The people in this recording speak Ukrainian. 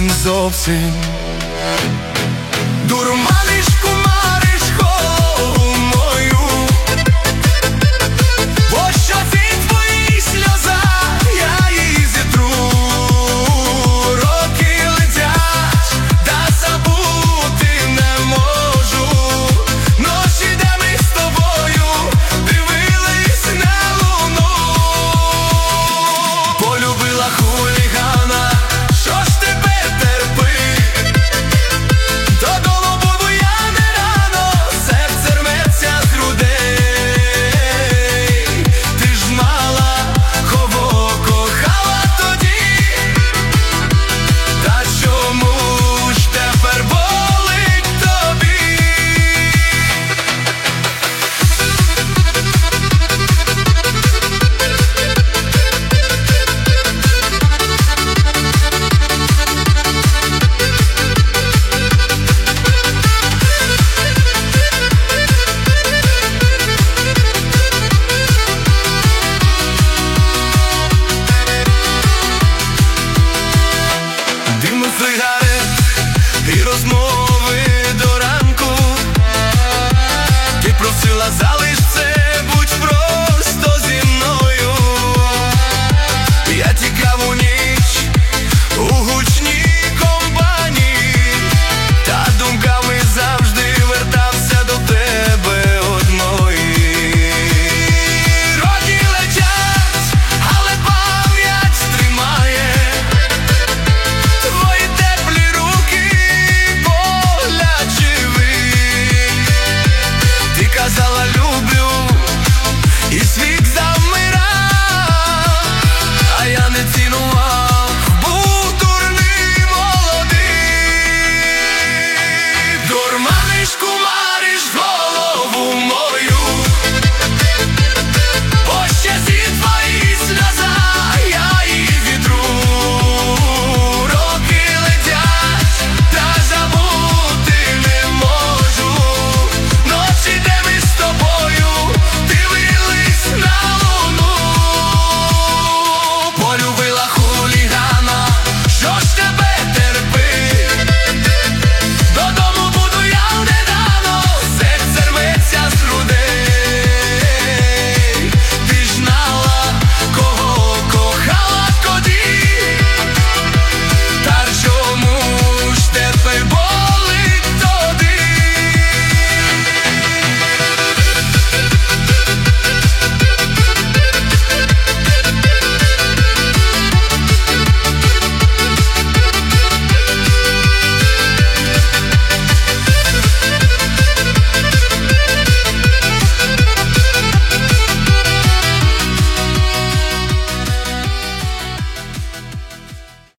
зовсім, зовсім. Дурманиш, кумариш голову мою, бо що ці твої сльоза, я її зітру. Роки летять, та забути не можу. Ночі, де ми з тобою дивились на луну. Полюбила хулігана, що ж тепер терпить? Додолу буду я не рано, серце рветься з грудей. Ти ж знала, кого кохала тоді, та чому ж тепер болить тобі? Диму сигарет і розмови до ранку. Ти просила залиш це